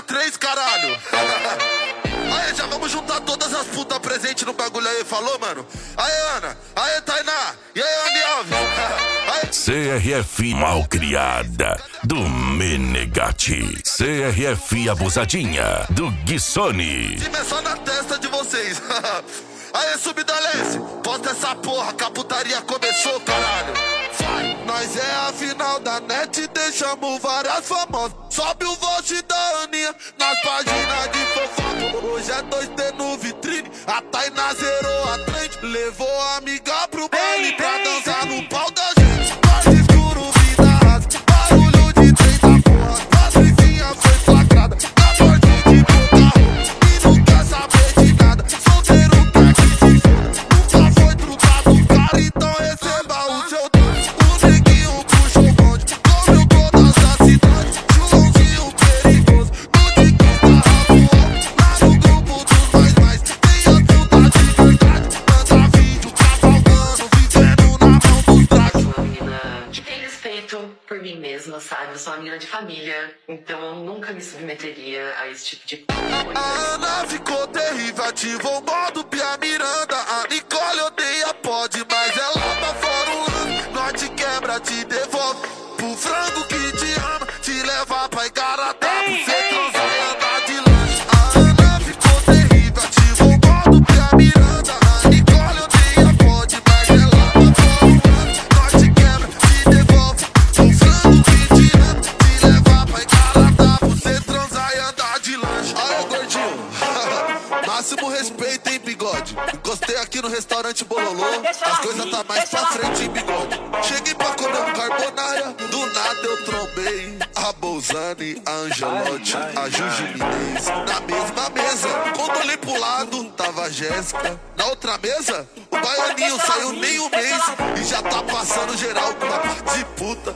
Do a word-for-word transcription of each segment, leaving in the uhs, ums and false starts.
três, caralho. Aí, já vamos juntar todas as putas presentes no bagulho aí, falou, mano? Aí, Ana, aí, Tainá, e aí, Andy Alves. C R F Malcriada, do Menegatti. C R F Abusadinha, do Guissoni. Time é só na testa de vocês. Aí, Subdalece, posta essa porra, que a putaria começou, caralho. Vai. Nós é a final da net e deixamos várias famosas. Sobe o vote da Aninha nas páginas de fofoca. Hoje é dois T no vitrine, a Tainá zerou a trend. Levou a amiga pro baile pra dançar no pau da gente. Quarto escuro, vida rasa, barulho de trem da porra. Patricinha foi flagrada, na porta de boca roupa. E não quer saber de nada, solteiro tá que se foda. Nunca foi trocado, cara, então receba o seu doce. O neguinho puxa o bonde, comeu todas as cidades. Joãozinho perigoso, no de que tá voando. Lá no grupo dos mais mais, tem a puta de verdade. Manda vídeo cavalgando, vivendo na mão dos dragos. Sou uma menina que tem respeito por mim mesma, sabe? Eu sou uma menina de família, então eu nunca me submeteria a esse tipo de coisa. A Ana ficou terrível, ativou o modo Pia Miranda. A Nicole odeia pode, mas ela tá fora um lance. Nós te quebra, te devolve pro frango que te ama, te leva pra Igaratá, pra você transar e andar de lanche. A Ana ficou terrível, ativou o modo Pia Miranda. A Nicole odeia pode, mas ela tá fora um lance. Nós te quebra, te devolve pro frango que te ama, te leva pra Igaratá, pra você transar e andar de lanche. Aí, gordinho, máximo respeito, hein, bigode. Encostei aqui no restaurante Bololô, as coisas tá mais pra frente, hein, bigode. Cheguei pra comer um carbonara, do nada eu trombei a Bolzani, a Angelotti, a Juju Minez. Na mesma mesa, quando olhei pro lado, tava a Jéssica. Na outra mesa, o baianinho saiu nem um mês e já tá passando geral com uma parte de puta.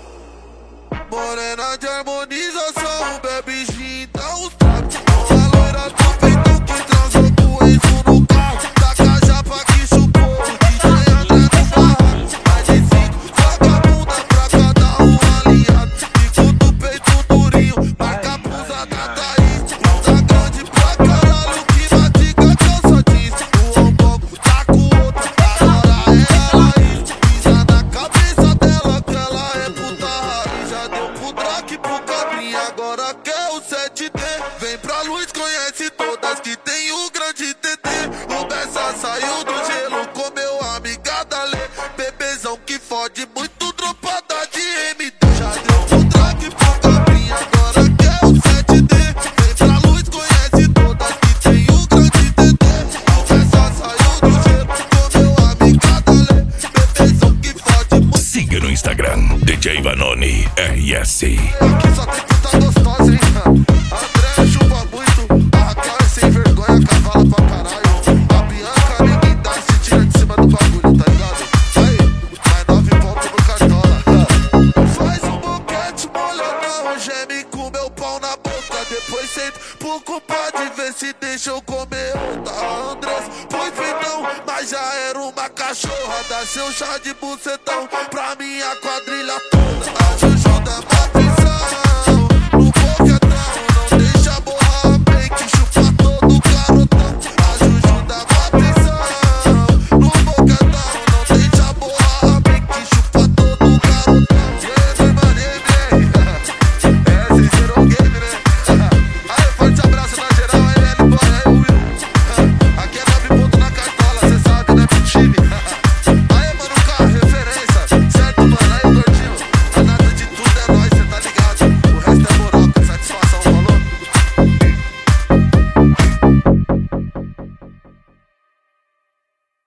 Morena de harmonização, bebe gin, dá uns trapos. A loira do peito que transou com isso no carro. Taca a japa que chupou, o D J André no barraco. Mais de cinco, vagabunda pra cada um aliado. Bico do peito durinho, marca a blusa da Thaís. Blusa grande pra caralho, que matica calça jeans. O ombongo tá com outro, agora é a Laís. Pisa na cabeça dela que ela é puta raiz. Já deu pro Drake, pro Cabrinha, agora quer o sete D. Vem pra luz, conhece todas que tem o grande T T. O Bessa saiu do gelo, comeu a amiga da Lê. Bebezão que fode muito, dropada de M D. Já deu pro Drake, pro Cabrinha, agora quer o sete D. Vem pra luz, conhece todas que tem o grande T T. O Bessa saiu do gelo, comeu a amiga da Lê. Bebezão que fode muito. Siga no Instagram, D J Vanoni R S. Aqui só tem puta gostosa, hein? André chupa muito, a Raquel é sem vergonha, cavala pra caralho. A Bianca ninguém dá, se tira de cima do bagulho, tá ligado? Aí, mais nove pontos no cartola. Faz um boquete molhadão, geme com meu pau na boca. Depois sento por culpa de ver se deixa eu comer outra. A Andrés, pois bem não, mas já era uma cachorra. Dá seu chá de bucetão pra minha quadrilha.